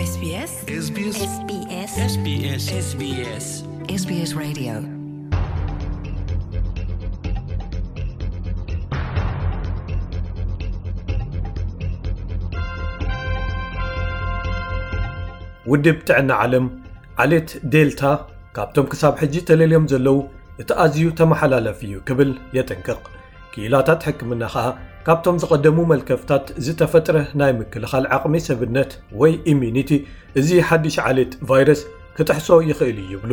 SBS Radio ውድብ ጥዕና ዓለም ዓሌት ዴልታ ካብቶም ክሳብ ሕጂ ተለልዮም ዘለው እቲ ኣዝዩ ተመሓላለፊ እዩ ክብል የጠንቅቕ። ክኢላታት ሕክምና ከዓ ካብቶም ዝቐደሙ መልከፍታት ዝተፈጥረ ናይ ምክልኻል ዓቕሚ ሰብነት ወይ ኢሚኒቲ እዚ ሓድሽ ዓሌት ቫይረስ ክትሕሶ ይኽእል ይብሉ።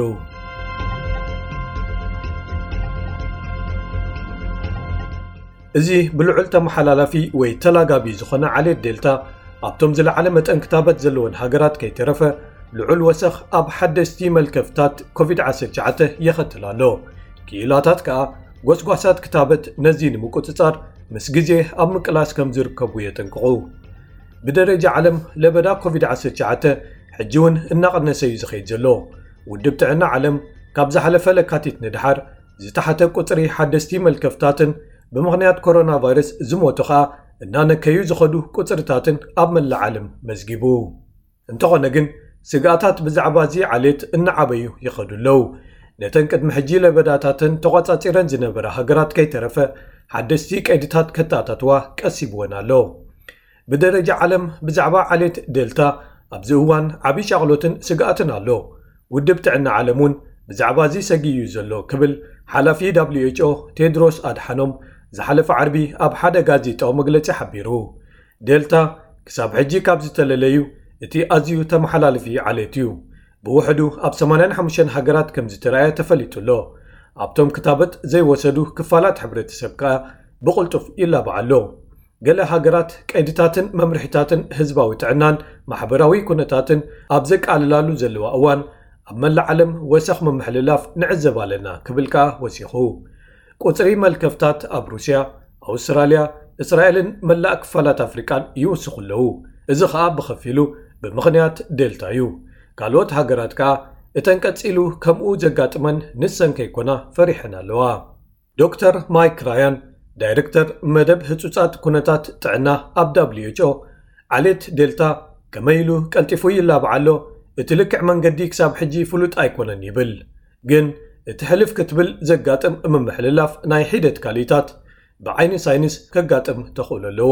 እዚ ብልዑል ተመሓላላፊ ወይ ተላጋቢ ዝኾነ ዓሌት ዴልታ ኣብቶም ዝለዓለ መጠን ክታበት ዘለዎን ሃገራት ከይተረፈ ልዑል ወሰኽ ኣብ ሓደስቲ መልከፍታት ኮቪድ-19 የኸትል ኣሎ። ክኢላታት ከዓ ጎስጓሳት ክታበት ነዚ ንምቁፅጻር ምስ ግዜ ኣብ ምቅላስ ከም ዝርከቡ የጠንቅቑ። ብደረጃ ዓለም ለበዳ ኮቪድ-19 ሕጂ እውን እናቐነሰ እዩ ዝኸይድ ዘሎ። ውድብ ጥዕና ዓለም ካብ ዝሓለፈ ለካቲት ንድሓር ዝተሓተ ቁፅሪ ሓደስቲ መልከፍታትን ብምኽንያት ኮሮና ቫይረስ ዝሞቱ ከዓ እናነከዩ ዝኸዱ ቁፅርታትን ኣብ መላእ ዓለም መዝጊቡ። እንተኾነ ግን ስጋኣታት ብዛዕባ እዚ ዓሌት እናዓበዩ ይኸዱለው። ነተን ቅድሚ ሕጂ ለበዳታትን ተቆጻጺረን ዝነበረ ሃገራት ከይተረፈ ሓደስቲ ቀይድታት ከተኣታትዋ ቀሲብወን ኣሎ። ብደረጃ ዓለም ብዛዕባ ዓሌት ዴልታ ኣብዚ እዋን ዓብይ ሻቕሎትን ስጋኣትን ኣሎ። ውድብ ጥዕና ዓለም እውን ብዛዕባ እዚ ሰጊዩ ዘሎ ክብል ሓላፊ WHO ቴድሮስ ኣድሓኖም ዝሓለፈ ዓርቢ ኣብ ሓደ ጋዜጣዊ መግለጺ ሓቢሩ። ዴልታ ክሳብ ሕጂ ካብ ዝተለለዩ እቲ ኣዝዩ ተመሓላልፊ ዓሌት እዩ። ብውሕዱ ኣብ 85 ሃገራት ከም ዝተረኣየ ተፈሊጡሎ። ኣብቶም ክታበት ዘይወሰዱ ክፋላት ሕብረተሰብ ከዓ ብቕልጡፍ ይላብዓሎ። ገለ ሃገራት ቀይድታትን መምርሒታትን ህዝባዊ ጥዕናን ማሕበራዊ ኩነታትን ኣብ ዘቃልላሉ ዘለዋ እዋን ኣብ መላእ ዓለም ወሰኽ መምሕልላፍ ንዕዘብ ኣለና ክብል ከዓ ወሲኹ። ቁፅሪ መልከፍታት ኣብ ሩስያ፣ ኣውስትራልያ፣ እስራኤልን መላእ ክፋላት ኣፍሪቃን ይውስኹ ኣለዉ። እዚ ከዓ ብኸፊሉ ብምኽንያት ዴልታ እዩ። ካልኦት ሃገራት ከዓ እተን ቀፂሉ ከምኡ ዘጋጥመን ንሰን ከይኮና ፈሪሐን ኣለዋ። ዶክተር ማይክ ራያን ዳይሬክተር መደብ ህጹጻት ኩነታት ጥዕና ኣብ WHO ዓሌት ዴልታ ከመይሉ ቀልጢፉ ይላብዓሎ እቲ ልክዕ መንገዲ ክሳብ ሕጂ ፍሉጥ ኣይኮነን ይብል። ግን እቲ ሕልፍ ክትብል ዘጋጥም ምምሕልላፍ ናይ ሒደት ካሊታት ብዓይኒ ሳይንስ ከጋጥም ተኽእሎ ኣለዎ።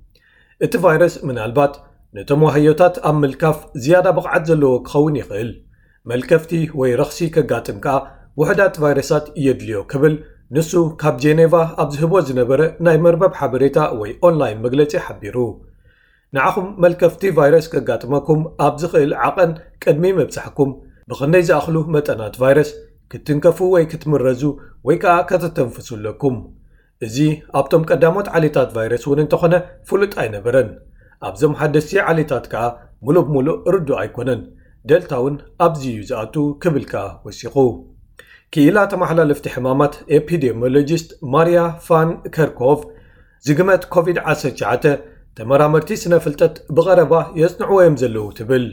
እቲ ቫይረስ ምናልባት ነተመዋህዮታት ኣብ ምልካፍ ዝያዳ ብቕዓት ዘለዎ ክኸውን ይኽእል። መልከፍቲ ወይ ረኽሲ ከጋጥም ከዓ ውሕዳት ቫይረሳት እየድልዮ ክብል ንሱ ካብ ጄኔቫ ኣብ ዝህቦ ዝነበረ ናይ መርበብ ሓበሬታ ወይ ኦንላይን መግለጺ ሓቢሩ። ንዓኹም መልከፍቲ ቫይረስ ከጋጥመኩም ኣብ ዝኽእል ዓቐን ቅድሚ መብጻሕኩም ብኽንደይ ዝኣኽሉ መጠናት ቫይረስ ክትንከፉ ወይ ክትምረዙ ወይ ከዓ ከተተንፍሱ ኣለኩም። እዚ ኣብቶም ቀዳሞት ዓሌታት ቫይረስ እውን እንተኾነ ፍሉጥ ኣይነበረን። ኣብዞም ሓደስቲ ዓሌታት ከዓ ሙሉእ ብሙሉእ ርዱእ ኣይኮነን። ዴልታ እውን ኣብዚ እዩ ዝኣቱ ክብል ከዓ ወሲኹ። ክኢላ ተመሓላለፍቲ ሕማማት ኤፒዴሚዮሎጂስት ማርያ ፋን ከርኮቭ ዝግመት ኮቪድ-19 ተመራመርቲ ስነ ፍልጠት ብቐረባ የጽንዕዎም ዘለዉ ትብል።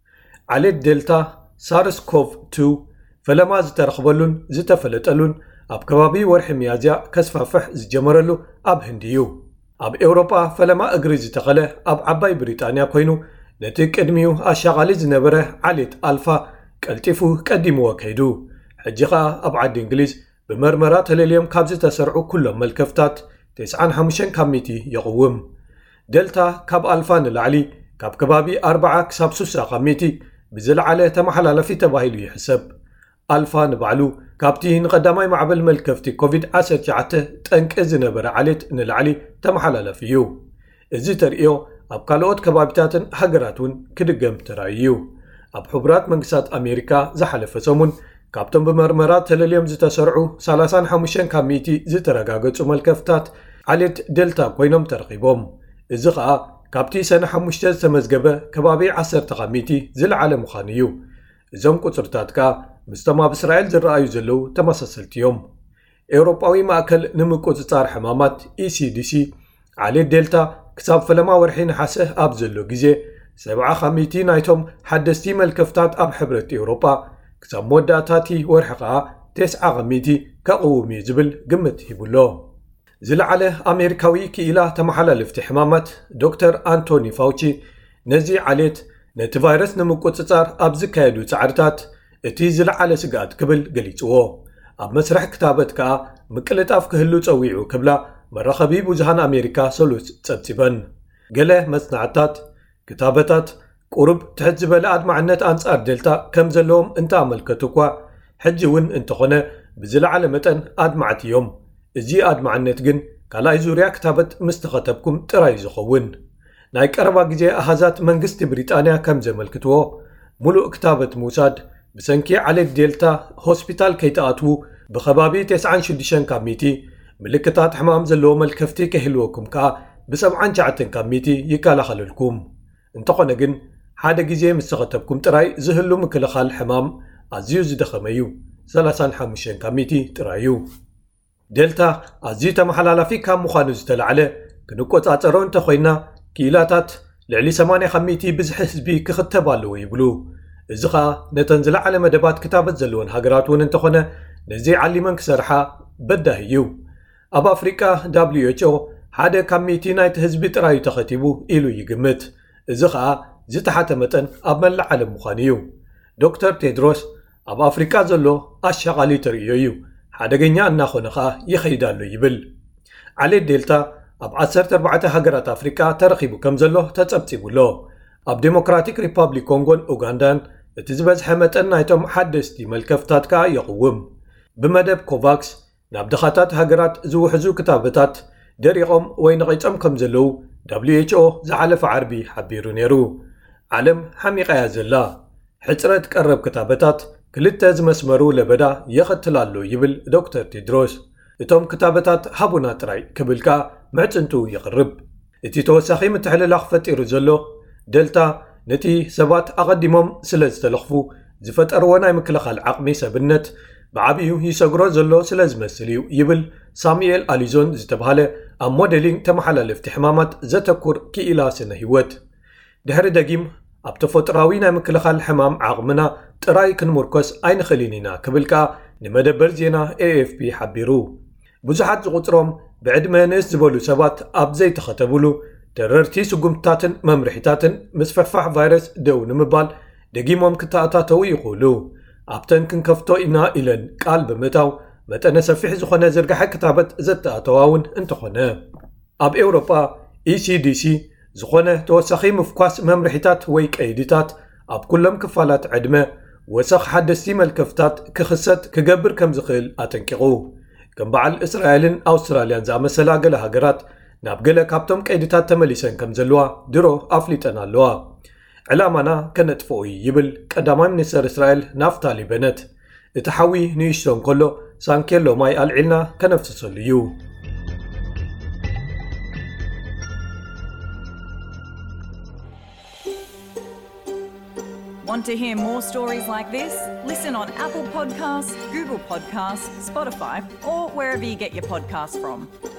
ዓሌት ዴልታ ሳርስ ኮቭ 2 ፈለማ ዝተረኽበሉን ዝተፈለጠሉን ኣብ ከባቢ ወርሒ ሚያዝያ ከስፋፍሕ ዝጀመረሉ ኣብ ህንዲ እዩ። ኣብ ኤውሮጳ ፈለማ እግሪ ዝተኸለ ኣብ ዓባይ ብሪጣንያ ኮይኑ ነቲ ቅድሚኡ ኣሻቓሊ ዝነበረ ዓሌት ኣልፋ ቀልጢፉ ቀዲምዎ ከይዱ። ሕጂ ኸኣ ኣብ ዓዲ እንግሊዝ ብመርመራ ተለልዮም ካብ ዝተሰርዑ ኩሎም መልከፍታት 95 ካብ ሚእቲ የቕውም። ዴልታ ካብ ኣልፋ ንላዕሊ ካብ ከባቢ 40 ክሳብ 60 ካብ ሚእቲ ብዝለዓለ ተመሓላላፊ ተባሂሉ ይሕሰብ። ኣልፋ ንባዕሉ ካብቲ ንቐዳማይ ማዕበል መልከፍቲ ኮቪድ-19 ጠንቂ ዝነበረ ዓሌት ንላዕሊ ተመሓላላፊ እዩ። እዚ ተርእዮ ኣብ ካልኦት ከባቢታትን ሃገራት እውን ክድገም ተራእዩ። ኣብ ሕቡራት መንግስታት ኣሜሪካ ዝሓለፈ ሰሙን ካብቶም ብመርመራ ተለልዮም ዝተሰርዑ 35 ካብ ሚእቲ ዝተረጋገጹ መልከፍታት ዓሌት ዴልታ ኮይኖም ተረኺቦም። እዚ ከዓ ካብቲ ሰነ 5 ዝተመዝገበ ከባቢ 10 ካብ ሚእቲ ዝለዓለ ምዃኑ እዩ። እዞም ቁፅርታት ከዓ ምስቶም ኣብ እስራኤል ዝረኣዩ ዘለዉ ተመሳሰልቲ እዮም። ኤውሮጳዊ ማእከል ንምቁፅጻር ሕማማት ECDC ዓሌት ዴልታ ክሳብ ፈለማ ወርሒ ነሓሰ ኣብ ዘሎ ግዜ 70 ካብ ሚእቲ ናይቶም ሓደስቲ መልከፍታት ኣብ ሕብረት ኤውሮጳ ክሳብ መወዳእታቲ ወርሒ ከዓ 90 ካብ ሚእቲ ከቕውም እዩ ዝብል ግምት ሂቡሎ። ዝለዓለ ኣሜሪካዊ ክኢላ ተመሓላለፍቲ ሕማማት ዶክተር አንቶኒ ፋውቺ ነዚ ዓሌት ነቲ ቫይረስ ንምቁፅጻር ኣብ ዝካየዱ ጻዕርታት እቲ ዝለዓለ ስጋት ክብል ገሊጽዎ ኣብ መስርሕ ክታበት ከዓ ምቅልጣፍ ክህሉ ጸዊዑ ክብላ መራኸቢ ብዙሃን ኣሜሪካ ሰሉስ ጸብጺበን ገለ መጽናዕታት ክታበታት ቁርብ ትሕት ዝበለ ኣድማዕነት ኣንጻር ዴልታ ከም ዘለዎም እንተኣመልከቱ እኳ ሕጂ እውን እንተኾነ ብዝለዓለ መጠን ኣድማዕት እዮም እዚ ኣድማዕነት ግን ካልኣይ ዙርያ ክታበት ምስ ተኸተብኩም ጥራይ ዝኸውን ናይ ቀረባ ግዜ ኣሃዛት መንግስቲ ብሪጣንያ ከም ዘመልክትዎ ሙሉእ ክታበት ምውሳድ ብሰንኪ ዓሌት ዴልታ ሆስፒታል ከይተኣትዉ ብኸባቢ 96 ካብ ሚቲ ምልክታት ሕማም ዘለዎ መልከፍቲ ከህልወኩም ከዓ ብ79 ካብ ሚቲ ይከላኸለልኩም እንተኾነ ግን ሓደ ግዜ ምስ ተኸተብኩም ጥራይ ዝህሉ ምክልኻል ሕማም ኣዝዩ ዝደኸመዩ 35 ካብ ሚቲ ጥራዩ ዴልታ ኣዝዩ ተመሓላላፊ ካብ ምዃኑ ዝተለዓለ ክንቆጻጸሮ እንተኾይና ኪላታት ልዕሊ 80 ካብ ሚቲ ብዝሒ ህዝቢ ክኽተብ ኣለዎ ይብሉ እዚ ከዓ ነተን ዝለዓለ መደባት ክታበት ዘለወን ሃገራት እውን እንተኾነ ነዚ ዓሊመን ክሰርሓ በዳህ እዩ ኣብ ኣፍሪቃ WHO ሓደ ካብ ሚቲ ናይቲ ህዝቢ ጥራዩ ተኸቲቡ ኢሉ ይግምት እዚ ከዓ ዝተሓተ መጠን ኣብ መላእ ዓለም ምዃኑ እዩ ዶክተር ቴድሮስ ኣብ ኣፍሪቃ ዘሎ ኣሻቓሊ ተርእዮ እዩ ሓደገኛ እናኾነ ከዓ ይኸይድ ኣሎ ይብል ዓሌት ዴልታ ኣብ 14 ሃገራት ኣፍሪቃ ተረኺቡ ከም ዘሎ ተጸብጺቡሎ ኣብ ዴሞክራቲክ ሪፐብሊክ ኮንጎን ኡጋንዳን እቲ ዝበዝሐ መጠን ናይቶም ሓደስቲ መልከፍታት ከዓ ይቕውም ብመደብ ኮቫክስ ናብ ድኻታት ሃገራት ዝውሕዙ ክታበታት ደሪቖም ወይ ነቒጾም ከም ዘለዉ WHO ዝሓለፈ ዓርቢ ሓቢሩ ነይሩ ዓለም ሓሚቓያ ዘላ ሕፅረት ቀረብ ክታበታት ክልተ ዝመስመሩ ለበዳ የኸትላሉ ይብል ዶክተር ቴድሮስ እቶም ክታበታት ሃቡና ጥራይ ክብልካ ምዕፅንቱ ይቕርብ እቲ ተወሳኺ ምትሕልላኽ ፈጢሩ ዘሎ ዴልታ ነቲ ሰባት ኣቐዲሞም ስለ ዝተለኽፉ ዝፈጠርዎ ናይ ምክልኻል ዓቕሚ ሰብነት ብዓብዩ ይሰግሮ ዘሎ ስለ ዝመስል እዩ ይብል ሳሙኤል ኣሊዞን ዝተባሃለ ኣብ ሞዴሊንግ ተመሓላለፍቲ ሕማማት ዘተኩር ክኢላ ስነ ህይወት ድሕሪ ደጊም ኣብ ተፈጥራዊ ናይ ምክልኻል ሕማም ዓቕምና ጥራይ ክንምርኮስ ኣይንኽእልን ኢና ክብልካ ንመደበር ዜና AFP ሓቢሩ ብዙሓት ዝቝፅሮም ብዕድመ ንእስ ዝበሉ ሰባት ኣብ ዘይተኸተብሉ ተረርቲ ስጉምትታትን መምርሒታትን ምስ ፈሕፋሕ ቫይረስ ደው ንምባል ደጊሞም ክተኣታተው ይኽእሉ ኣብተን ክንከፍቶ ኢና ኢለን ቃል ብምእታው መጠነ ሰፊሕ ዝኾነ ዝርግሐ ክታበት ዘተኣተዋውን እንተኾነ ኣብ ኤውሮጳ ECDC ዝኾነ ተወሳኺ ምፍኳስ መምርሒታት ወይ ቀይድታት ኣብ ኩሎም ክፋላት ዕድመ ወሰኽ ሓደስቲ መልከፍታት ክኽሰት ክገብር ከም ዝኽእል ኣጠንቂቑ ከም በዓል እስራኤልን ኣውስትራልያን ዝኣመሰላ ገለ ሃገራት ናብ ገለ ካብቶም ቀይድታት ተመሊሰን ከም ዘለዋ ድሮ ኣፍሊጠን ኣለዋ ዕላማና ከነጥፍኦ ይብል ቀዳማይ ሚኒስተር እስራኤል ናፍታሊ በነት እቲ ሓዊ ንእሽቶን ከሎ ሳንኬሎ ማይ ኣልዒልና ከነፍስሰሉ እዩ Want to hear more stories like this? Listen on Apple Podcasts, Google Podcasts, Spotify, or wherever you get your podcasts from.